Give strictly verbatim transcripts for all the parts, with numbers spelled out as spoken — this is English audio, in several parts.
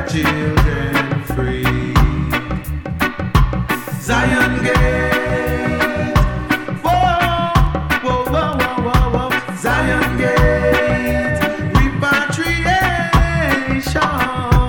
children free. Zion Gate, whoa, whoa, whoa, whoa, whoa, whoa. Zion Gate, repatriation.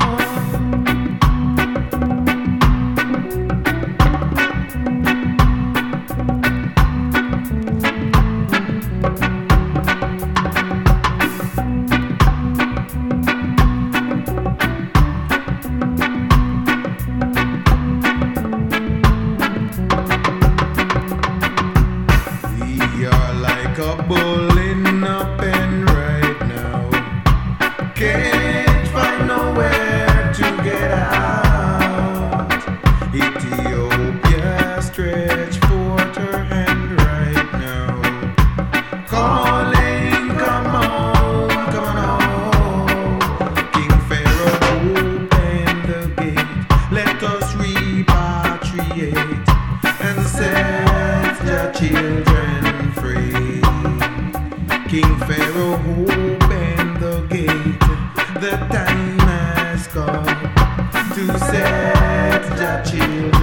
A bull in a pen right now, can't find nowhere to get out. Ethiopia stretch forth her hand right now, calling, come on, come on home. King Pharaoh, open the gate, let us repatriate and set the children free. King Pharaoh, open the gate, the time has come to set the children